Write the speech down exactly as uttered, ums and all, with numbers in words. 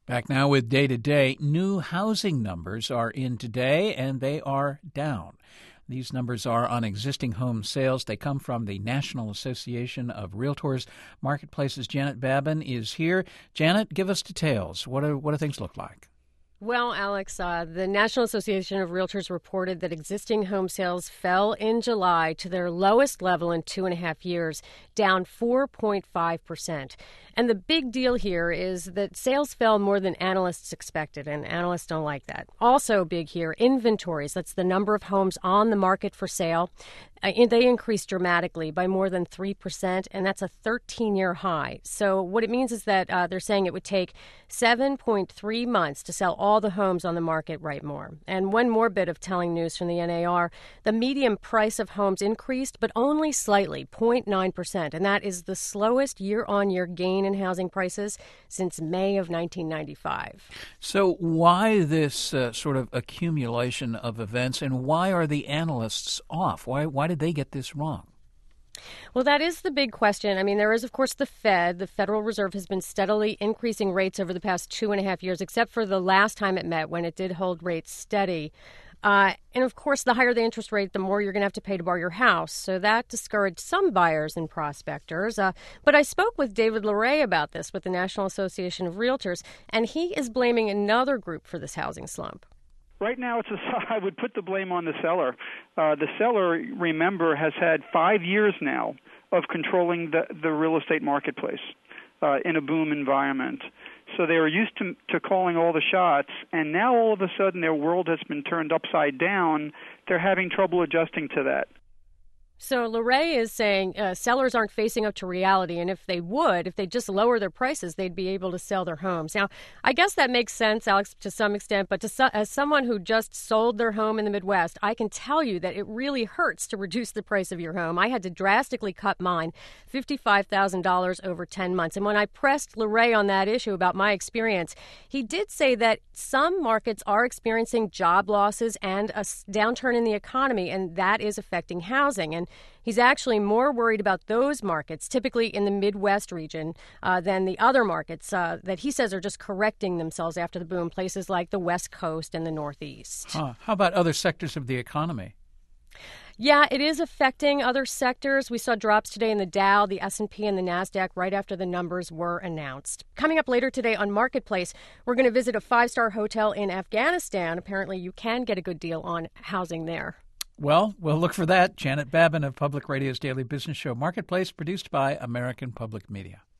Back now with Day to Day. New housing numbers are in today, and they are down. These numbers are on existing home sales. They come from the National Association of Realtors Marketplaces. Janet Babin is here. Janet, give us details. What do, what do things look like? Well, Alex, uh, the National Association of Realtors reported that existing home sales fell in July to their lowest level in two and a half years, down four point five percent. And the big deal here is that sales fell more than analysts expected, and analysts don't like that. Also big here, inventories. That's the number of homes on the market for sale. Uh, they increased dramatically by more than three percent, and that's a thirteen-year high. So what it means is that uh, they're saying it would take seven point three months to sell all the homes on the market right more. And one more bit of telling news from the N A R, the median price of homes increased, but only slightly, zero point nine percent, and that is the slowest year-on-year gain in housing prices since May of nineteen ninety-five. So why this uh, sort of accumulation of events, and why are the analysts off? Why, why did they get this wrong? Well, that is the big question. I mean, there is, of course, the Fed. The Federal Reserve has been steadily increasing rates over the past two and a half years, except for the last time it met when it did hold rates steady. Uh, and, of course, the higher the interest rate, the more you're going to have to pay to borrow your house. So that discouraged some buyers and prospectors. Uh, but I spoke with David Leray about this with the National Association of Realtors, and he is blaming another group for this housing slump. Right now, it's a, I would put the blame on the seller. Uh, the seller, remember, has had five years now of controlling the, the real estate marketplace uh, in a boom environment. So they were used to, to calling all the shots, and now all of a sudden their world has been turned upside down. They're having trouble adjusting to that. So Leray is saying uh, sellers aren't facing up to reality, and if they would, if they just lower their prices, they'd be able to sell their homes. Now, I guess that makes sense, Alex, to some extent, but to so- as someone who just sold their home in the Midwest, I can tell you that it really hurts to reduce the price of your home. I had to drastically cut mine, fifty-five thousand dollars over ten months. And when I pressed Leray on that issue about my experience, he did say that some markets are experiencing job losses and a downturn in the economy, and that is affecting housing. And he's actually more worried about those markets, typically in the Midwest region, uh, than the other markets uh, that he says are just correcting themselves after the boom, places like the West Coast and the Northeast. Huh. How about other sectors of the economy? Yeah, it is affecting other sectors. We saw drops today in the Dow, the S and P, and the NASDAQ right after the numbers were announced. Coming up later today on Marketplace, we're going to visit a five-star hotel in Afghanistan. Apparently, you can get a good deal on housing there. Well, we'll look for that. Janet Babin of Public Radio's Daily Business Show Marketplace, produced by American Public Media.